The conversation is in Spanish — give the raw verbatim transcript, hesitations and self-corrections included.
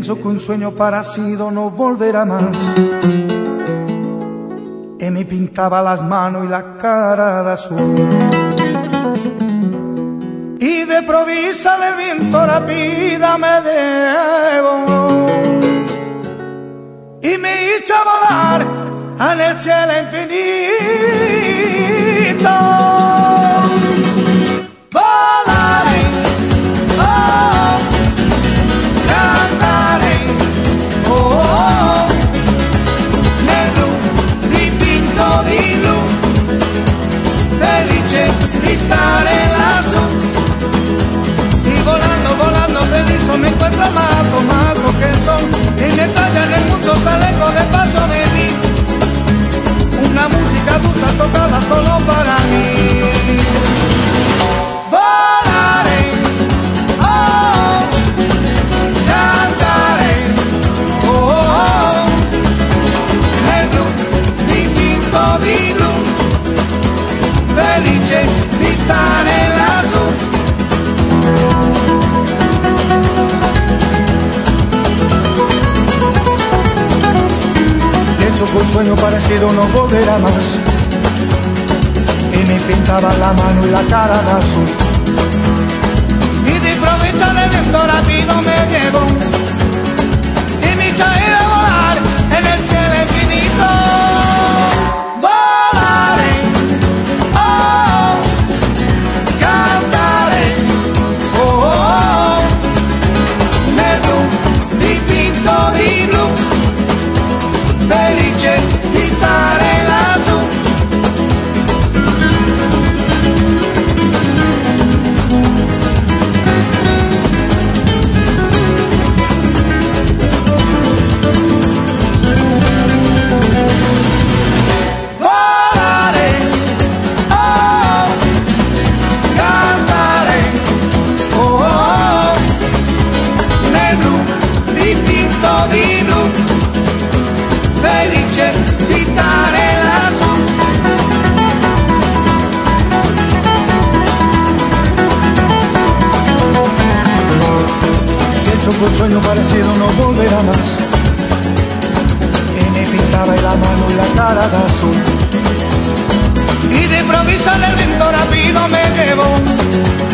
Pienso que un sueño parecido no volverá más. Y me pintaba las manos y la cara de azul. Y de provisa el viento rápida me debo. Y me hizo volar en el cielo infinito. Me encuentro amado, más lo que son, y me talla en el mundo, sale con el paso de mí. Una música dulce tocada solo para mí. Volaré, oh, cantaré, oh, oh, nel blu dipinto di blu, felice di stare lassù. Con sueño parecido no volverá más. Y me pintaba la mano y la cara de azul. Y de improviso el viento rápido me llevó. Y me hizo ir a volar en el cielo infinito. Volaré, oh, cantaré, oh, oh, nel blu dipinto di blu, felice di stare lassù. Volare, oh, cantare, oh, oh, nel blu dipinto di blu, felice di stare lassù. Pienso que un sueño parecido no volverá más. Y me pintaba la mano y la cara de azul. Y de improviso el viento rápido me llevó.